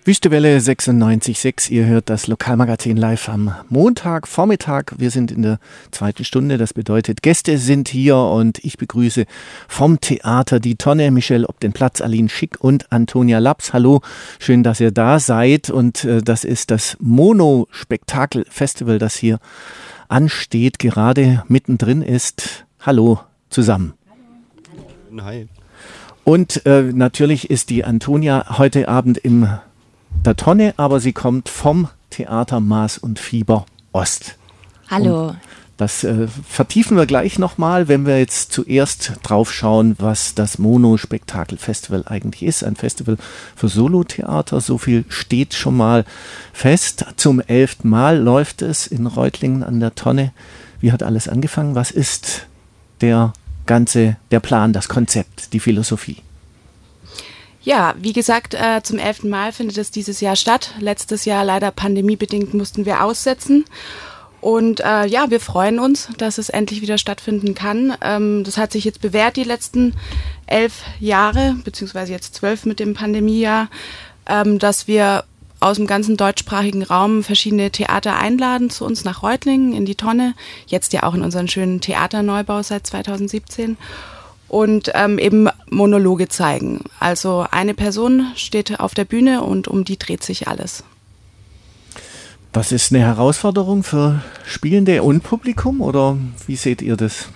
Wüstewelle 96,6, ihr hört das Lokalmagazin live am Montagvormittag. Wir sind in der zweiten Stunde, das bedeutet, Gäste sind hier und ich begrüße vom Theater Die Tonne Michelle Ob den Platz, Aline Schick und Antonia Laps. Hallo, schön, dass ihr da seid und das ist das Mono-Spektakel-Festival, das hier ansteht, gerade mittendrin ist. Hallo zusammen. Hi. Und natürlich ist die Antonia heute Abend in der Tonne, aber sie kommt vom Theater Maß und Fieber Ost. Hallo. Und das vertiefen wir gleich nochmal, wenn wir jetzt zuerst drauf schauen, was das Mono-Spektakel-Festival eigentlich ist. Ein Festival für Solotheater, so viel steht schon mal fest. Zum 11. Mal läuft es in Reutlingen an der Tonne. Wie hat alles angefangen? Was ist der Plan, das Konzept, die Philosophie? Ja, wie gesagt, zum 11. Mal findet es dieses Jahr statt. Letztes Jahr leider pandemiebedingt mussten wir aussetzen. Und wir freuen uns, dass es endlich wieder stattfinden kann. Das hat sich jetzt bewährt die letzten 11 Jahre, beziehungsweise jetzt 12 mit dem Pandemiejahr, dass wir aus dem ganzen deutschsprachigen Raum verschiedene Theater einladen zu uns nach Reutlingen in die Tonne. Jetzt ja auch in unseren schönen Theaterneubau seit 2017. Und eben Monologe zeigen. Also eine Person steht auf der Bühne und um die dreht sich alles. Das ist eine Herausforderung für Spielende und Publikum, oder wie seht ihr das?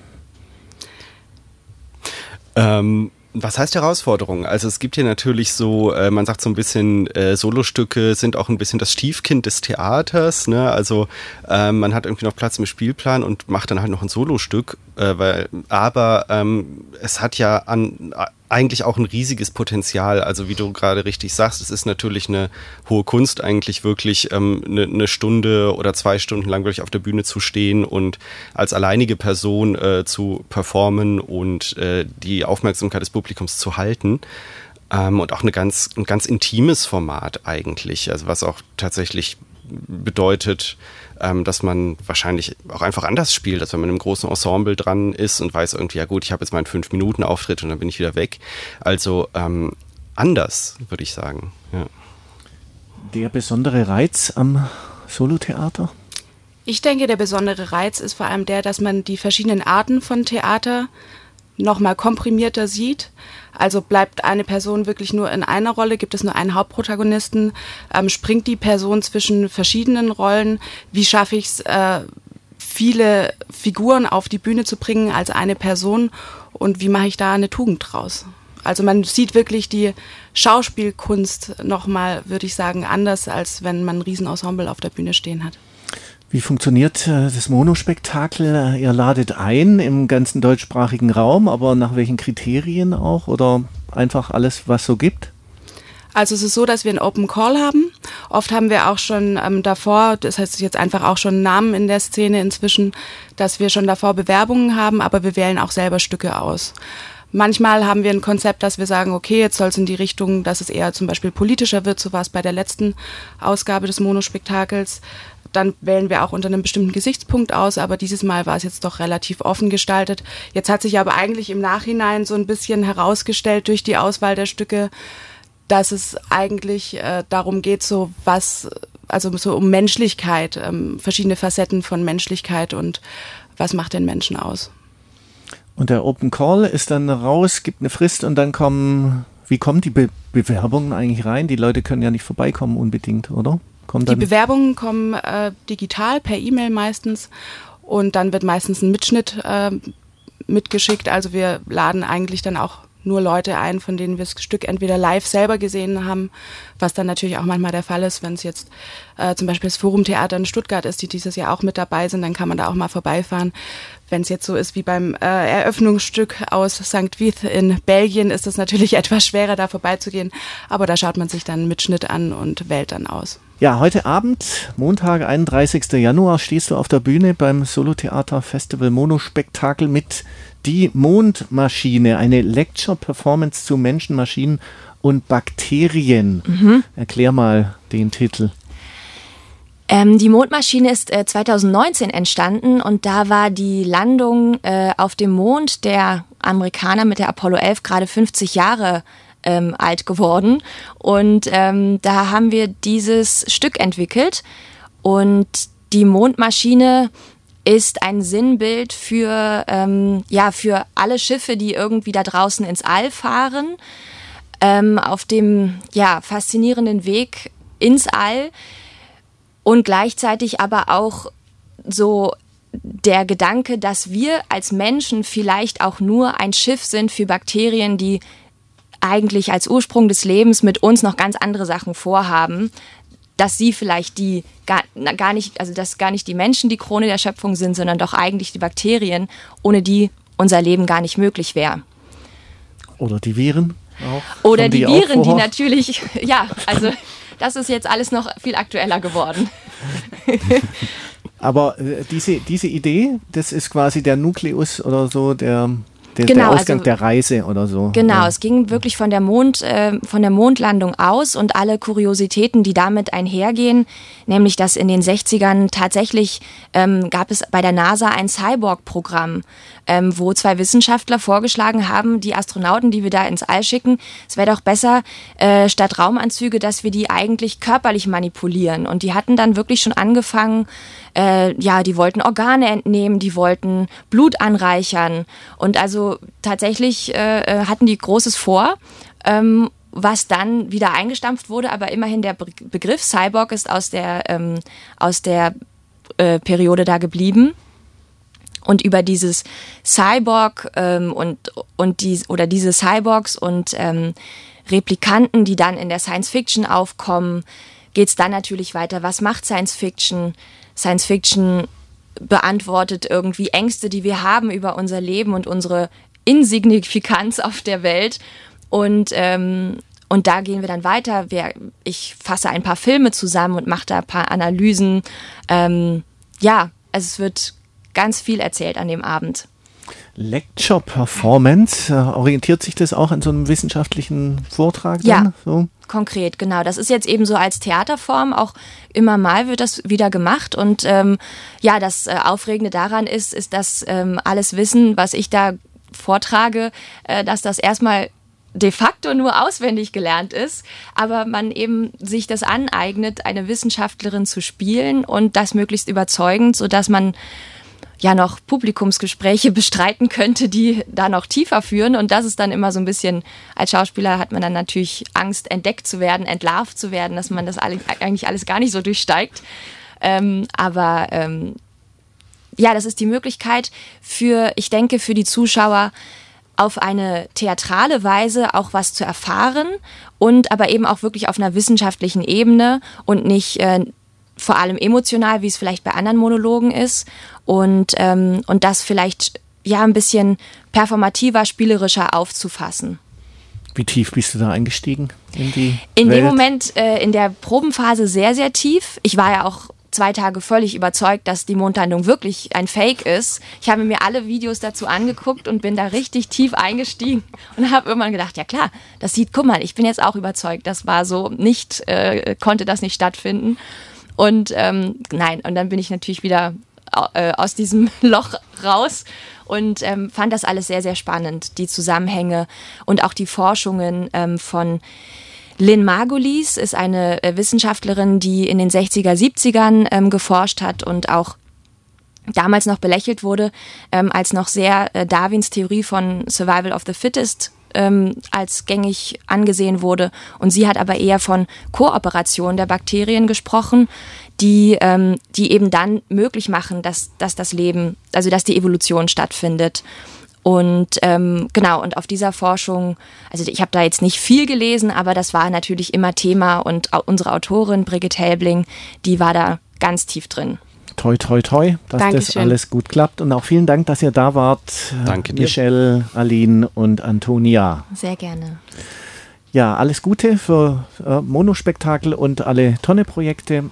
Was heißt Herausforderung? Also es gibt hier natürlich so, man sagt so ein bisschen, Solostücke sind auch ein bisschen das Stiefkind des Theaters, ne? Also man hat irgendwie noch Platz im Spielplan und macht dann halt noch ein Solostück, aber es hat ja eigentlich auch ein riesiges Potenzial. Also wie du gerade richtig sagst, es ist natürlich eine hohe Kunst, eigentlich wirklich eine Stunde oder 2 Stunden lang wirklich auf der Bühne zu stehen und als alleinige Person zu performen und die Aufmerksamkeit des Publikums zu halten. Und auch ein ganz intimes Format eigentlich, also was auch tatsächlich bedeutet, dass man wahrscheinlich auch einfach anders spielt, als wenn man im großen Ensemble dran ist und weiß irgendwie, ja gut, ich habe jetzt meinen 5-Minuten-Auftritt und dann bin ich wieder weg. Also anders, würde ich sagen. Ja. Der besondere Reiz am Solotheater? Ich denke, der besondere Reiz ist vor allem der, dass man die verschiedenen Arten von Theater nochmal komprimierter sieht. Also bleibt eine Person wirklich nur in einer Rolle, gibt es nur einen Hauptprotagonisten, springt die Person zwischen verschiedenen Rollen, wie schaffe ich es, viele Figuren auf die Bühne zu bringen als eine Person und wie mache ich da eine Tugend draus? Also man sieht wirklich die Schauspielkunst nochmal, würde ich sagen, anders, als wenn man ein Riesenensemble auf der Bühne stehen hat. Wie funktioniert das Monospektakel? Ihr ladet ein im ganzen deutschsprachigen Raum, aber nach welchen Kriterien auch oder einfach alles, was so gibt? Also es ist so, dass wir einen Open Call haben. Oft haben wir auch schon davor, das heißt jetzt einfach auch schon Namen in der Szene inzwischen, dass wir schon davor Bewerbungen haben, aber wir wählen auch selber Stücke aus. Manchmal haben wir ein Konzept, dass wir sagen, okay, jetzt soll es in die Richtung, dass es eher zum Beispiel politischer wird, so war es bei der letzten Ausgabe des Monospektakels. Dann wählen wir auch unter einem bestimmten Gesichtspunkt aus, aber dieses Mal war es jetzt doch relativ offen gestaltet. Jetzt hat sich aber eigentlich im Nachhinein so ein bisschen herausgestellt durch die Auswahl der Stücke, dass es eigentlich darum geht, so um Menschlichkeit, verschiedene Facetten von Menschlichkeit und was macht den Menschen aus. Und der Open Call ist dann raus, gibt eine Frist und dann wie kommen die Bewerbungen eigentlich rein? Die Leute können ja nicht vorbeikommen unbedingt, oder? Die Bewerbungen kommen digital, per E-Mail meistens und dann wird meistens ein Mitschnitt mitgeschickt. Also wir laden eigentlich dann auch nur Leute ein, von denen wir das Stück entweder live selber gesehen haben, was dann natürlich auch manchmal der Fall ist, wenn es jetzt zum Beispiel das Forumtheater in Stuttgart ist, die dieses Jahr auch mit dabei sind, dann kann man da auch mal vorbeifahren. Wenn es jetzt so ist wie beim Eröffnungsstück aus St. Vith in Belgien, ist es natürlich etwas schwerer, da vorbeizugehen, aber da schaut man sich dann einen Mitschnitt an und wählt dann aus. Ja, heute Abend, Montag, 31. Januar, stehst du auf der Bühne beim Solotheater-Festival Monospektakel mit Die Mondmaschine, eine Lecture-Performance zu Menschen, Maschinen und Bakterien. Erklär mal den Titel. Die Mondmaschine ist 2019 entstanden und da war die Landung auf dem Mond der Amerikaner mit der Apollo 11 gerade 50 Jahre alt geworden. Und da haben wir dieses Stück entwickelt. Und die Mondmaschine ist ein Sinnbild für alle Schiffe, die irgendwie da draußen ins All fahren, auf dem faszinierenden Weg ins All und gleichzeitig aber auch so der Gedanke, dass wir als Menschen vielleicht auch nur ein Schiff sind für Bakterien, die eigentlich als Ursprung des Lebens mit uns noch ganz andere Sachen vorhaben, dass sie vielleicht dass gar nicht die Menschen die Krone der Schöpfung sind, sondern doch eigentlich die Bakterien, ohne die unser Leben gar nicht möglich wäre. Oder die Viren auch. Oder die Viren, die natürlich, also das ist jetzt alles noch viel aktueller geworden. Aber diese Idee, das ist quasi der Nukleus oder so, der Ausgang der Reise oder so. Genau, es ging wirklich von der Mondlandung aus und alle Kuriositäten, die damit einhergehen, nämlich dass in den 60ern tatsächlich gab es bei der NASA ein Cyborg-Programm, wo 2 Wissenschaftler vorgeschlagen haben, die Astronauten, die wir da ins All schicken, es wäre doch besser, statt Raumanzüge, dass wir die eigentlich körperlich manipulieren. Und die hatten dann wirklich schon angefangen, die wollten Organe entnehmen, die wollten Blut anreichern. Und also tatsächlich hatten die Großes vor, was dann wieder eingestampft wurde. Aber immerhin der Begriff Cyborg ist aus der Periode da geblieben. Und über dieses Cyborg diese Cyborgs und Replikanten, die dann in der Science Fiction aufkommen, geht es dann natürlich weiter. Was macht Science Fiction? Science Fiction beantwortet irgendwie Ängste, die wir haben über unser Leben und unsere Insignifikanz auf der Welt. Und da gehen wir dann weiter. Ich fasse ein paar Filme zusammen und mache da ein paar Analysen. Es wird ganz viel erzählt an dem Abend. Lecture Performance, orientiert sich das auch an so einem wissenschaftlichen Vortrag? Ja, so? Konkret, genau. Das ist jetzt eben so als Theaterform, auch immer mal wird das wieder gemacht. Und das Aufregende daran ist, dass alles Wissen, was ich da vortrage, dass das erstmal de facto nur auswendig gelernt ist, aber man eben sich das aneignet, eine Wissenschaftlerin zu spielen und das möglichst überzeugend, sodass man noch Publikumsgespräche bestreiten könnte, die da noch tiefer führen. Und das ist dann immer so ein bisschen, als Schauspieler hat man dann natürlich Angst, entdeckt zu werden, entlarvt zu werden, dass man das eigentlich alles gar nicht so durchsteigt. Das ist die Möglichkeit ich denke, für die Zuschauer auf eine theatrale Weise auch was zu erfahren und aber eben auch wirklich auf einer wissenschaftlichen Ebene und nicht vor allem emotional, wie es vielleicht bei anderen Monologen ist und das vielleicht ein bisschen performativer, spielerischer aufzufassen. Wie tief bist du da eingestiegen in die In Welt? dem Moment, in der Probenphase sehr, sehr tief. Ich war ja auch 2 Tage völlig überzeugt, dass die Mondlandung wirklich ein Fake ist. Ich habe mir alle Videos dazu angeguckt und bin da richtig tief eingestiegen und habe irgendwann gedacht, ja klar, guck mal, ich bin jetzt auch überzeugt, das war so konnte das nicht stattfinden. Und nein, und dann bin ich natürlich wieder aus diesem Loch raus und fand das alles sehr, sehr spannend, die Zusammenhänge und auch die Forschungen von Lynn Margulies ist eine Wissenschaftlerin, die in den 60er, 70ern geforscht hat und auch damals noch belächelt wurde, als noch sehr Darwins Theorie von Survival of the Fittest als gängig angesehen wurde. Und sie hat aber eher von Kooperation der Bakterien gesprochen, die eben dann möglich machen, dass das Leben, also dass die Evolution stattfindet. Und und auf dieser Forschung, also ich habe da jetzt nicht viel gelesen, aber das war natürlich immer Thema und unsere Autorin Brigitte Helbling, die war da ganz tief drin. Toi, toi, toi, dass Dankeschön. Das alles gut klappt. Und auch vielen Dank, dass ihr da wart. Danke dir. Michelle, Aline und Antonia. Sehr gerne. Ja, alles Gute für Monospektakel und alle Tonne-Projekte.